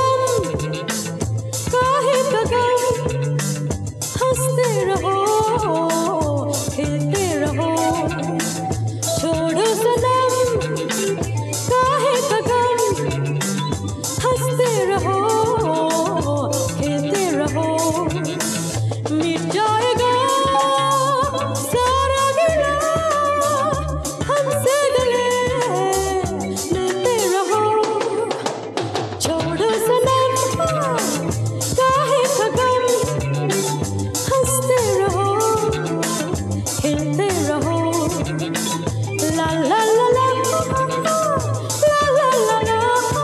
सनम काहे का गम, हंसते रहो खेलते रहो। छोड़ो सनम काहे का गम, हंसते रहो खेलते रहो। मिट जाएगा सारा गिला, हमसे गले मिलते रहो। छोड़ो सनम काहे का गम, हंसते रहो खेलते रहो। ला ला ला ला ला ला ला ला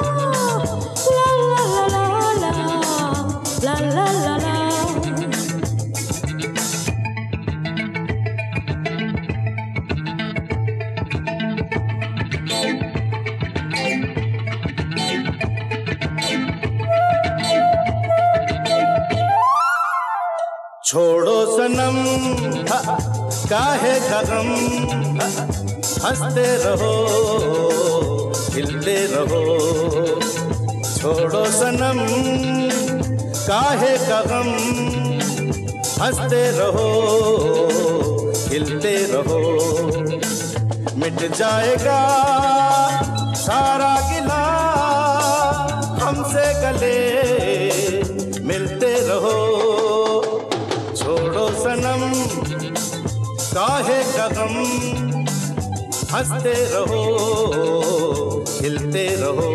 ला ला ला ला। छोड़ो सनम काहे का गम, हंसते रहो खिलते रहो। छोड़ो सनम काहे का गम, हंसते रहो खिलते रहो। मिट जाएगा सारा गिला, हमसे गले मिलते रहो। छोड़ो सनम काहे का गम, हंसते रहो खिलते रहो।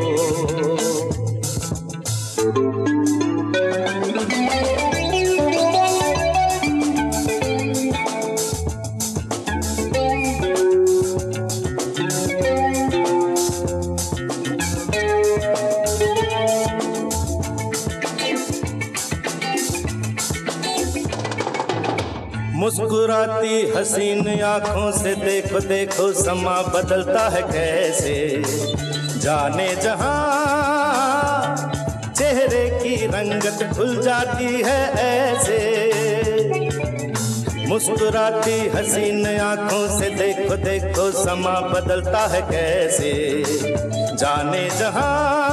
मुस्कुराती हसीन आंखों से देखो देखो समा बदलता है कैसे। जाने जहां चेहरे की रंगत खुल जाती है ऐसे। मुस्कुराती हसीन आंखों से देखो देखो समा बदलता है कैसे। जाने जहां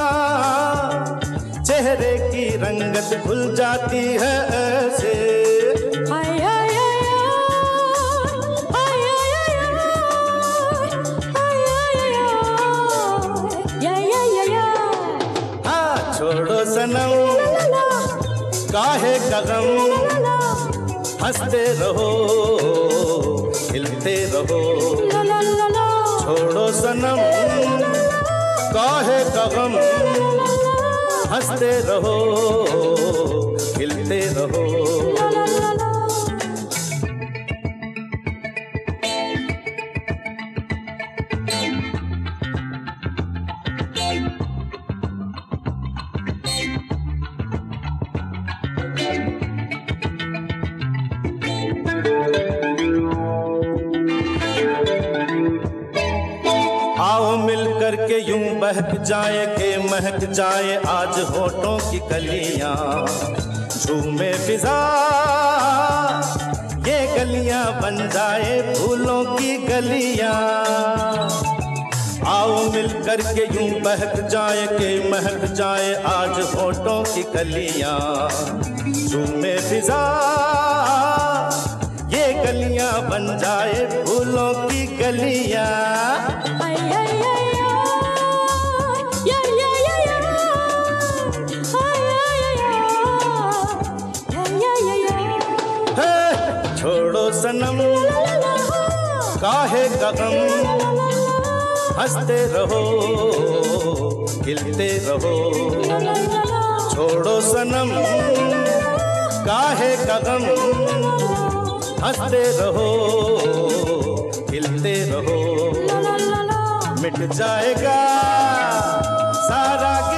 चेहरे की रंगत खुल जाती है ऐसे। छोड़ो सनम काहे का गम, हंसते रहो खिलते रहो। छोड़ो सनम काहे का गम, हंसते रहो खिलते रहो। आओ मिल करके यूं बहक जाए के महक जाए आज होठों की कलियां। झूमे फिजा ये गलियां बन जाए फूलों की गलियां। आओ मिल करके यूं बहक जाए के महक जाए आज होठों की कलियां। झूमे फिजा ये गलियां बन जाए फूलों की गलियां। छोड़ो सनम काहे का गम, हंसते रहो खिलते रहो। छोड़ो सनम काहे का गम, हंसते रहो खिलते रहो। मिट जाएगा सारा